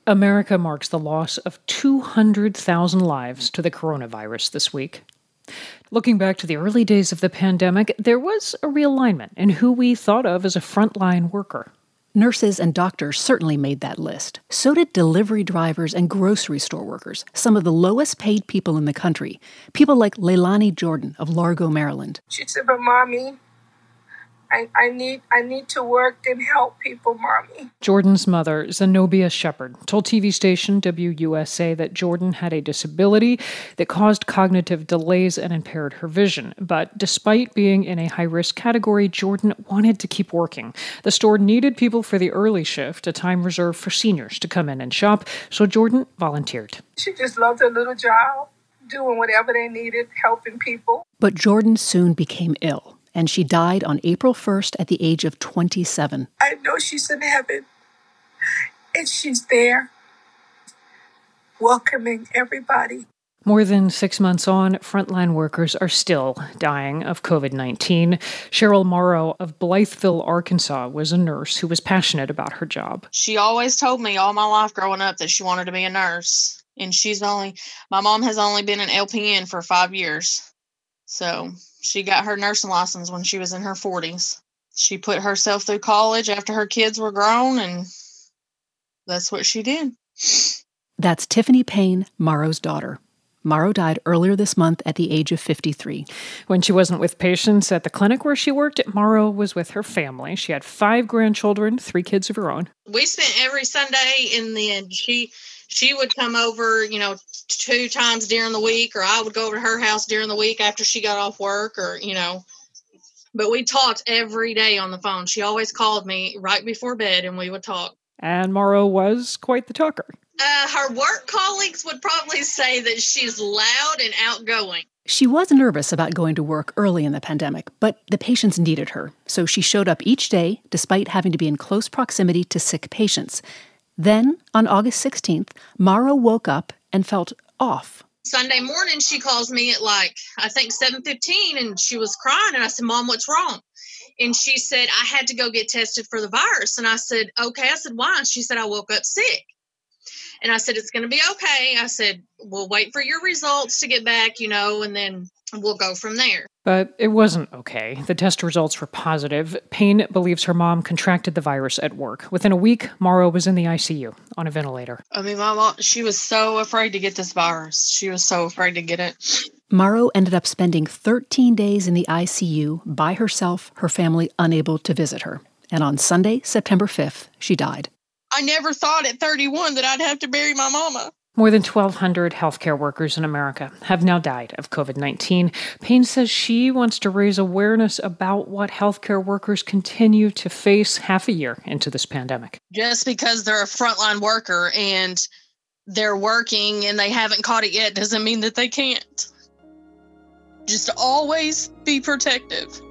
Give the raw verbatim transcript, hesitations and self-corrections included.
America marks the loss of two hundred thousand lives to the coronavirus this week. Looking back to the early days of the pandemic, there was a realignment in who we thought of as a frontline worker. Nurses and doctors certainly made that list. So did delivery drivers and grocery store workers, some of the lowest paid people in the country. People like Leilani Jordan of Largo, Maryland. She said, but Mommy, I, I need I need to work and help people, Mommy. Jordan's mother, Zenobia Shepard, told T V station W U S A that Jordan had a disability that caused cognitive delays and impaired her vision. But despite being in a high-risk category, Jordan wanted to keep working. The store needed people for the early shift, a time reserved for seniors to come in and shop, so Jordan volunteered. She just loved her little job, doing whatever they needed, helping people. But Jordan soon became ill, and she died on April first at the age of twenty-seven. I know she's in heaven, and she's there, welcoming everybody. More than six months on, frontline workers are still dying of covid nineteen. Cheryl Morrow of Blytheville, Arkansas, was a nurse who was passionate about her job. She always told me all my life growing up that she wanted to be a nurse. And she's only, my mom has only been an L P N for five years. So she got her nursing license when she was in her forties. She put herself through college after her kids were grown, and that's what she did. That's Tiffany Payne, Morrow's daughter. Morrow died earlier this month at the age of fifty-three. When she wasn't with patients at the clinic where she worked, Morrow was with her family. She had five grandchildren, three kids of her own. We spent every Sunday, and then she she would come over, you know, two times during the week, or I would go over to her house during the week after she got off work, or, you know. But we talked every day on the phone. She always called me right before bed, and we would talk. And Morrow was quite the talker. Uh, her work colleagues would probably say that she's loud and outgoing. She was nervous about going to work early in the pandemic, but the patients needed her, so she showed up each day despite having to be in close proximity to sick patients. Then, on August sixteenth, Morrow woke up and felt off. Sunday morning, she calls me at like, I think seven fifteen, and she was crying, and I said, Mom, what's wrong? And she said, I had to go get tested for the virus. And I said, okay. I said, why? And she said, I woke up sick. And I said, it's going to be okay. I said, we'll wait for your results to get back, you know, and then we'll go from there. But it wasn't okay. The test results were positive. Payne believes her mom contracted the virus at work. Within a week, Morrow was in the I C U on a ventilator. I mean, my mom, she was so afraid to get this virus. She was so afraid to get it. Morrow ended up spending thirteen days in the I C U by herself, her family unable to visit her. And on Sunday, September fifth, she died. I never thought at thirty-one that I'd have to bury my mama. More than twelve hundred healthcare workers in America have now died of covid nineteen. Payne says she wants to raise awareness about what healthcare workers continue to face half a year into this pandemic. Just because they're a frontline worker and they're working and they haven't caught it yet doesn't mean that they can't. Just always be protective.